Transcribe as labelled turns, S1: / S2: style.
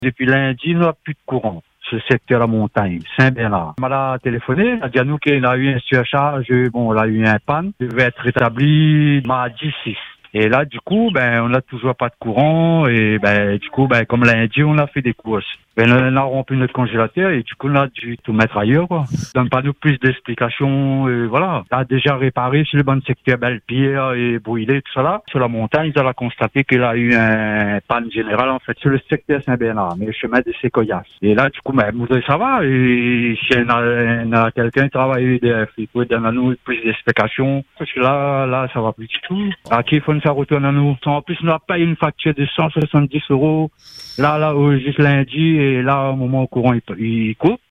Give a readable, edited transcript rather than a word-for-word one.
S1: Depuis lundi, il n'y a plus de courant. Ce secteur de la montagne, Saint-Bernard. On m'a téléphoné, il a dit à nous qu'il a eu un surcharge, bon, il a eu un panne, il devait être rétabli mardi 6. Et là, du coup, on n'a toujours pas de courant, et du coup, comme lundi, on a fait des courses. On a rempli notre congélateur, et du coup, on a dû tout mettre ailleurs, quoi. Donne pas nous plus d'explications, et voilà. On a déjà réparé sur le bon secteur Belle-Pierre et Brûlé, tout ça là. Sur la montagne, ils ont constaté qu'il a eu un panne générale, en fait, sur le secteur Saint-Bernard, mais le chemin des Séquoias. Et là, du coup, ça va, et si y a quelqu'un qui travaille EDF, il peut donner nous plus d'explications, parce que là, ça va plus du tout. À qui il faut ça retourne à nous. En plus, on a payé une facture de 170 €. Là, juste lundi, et là, au moment où le courant, il coupe.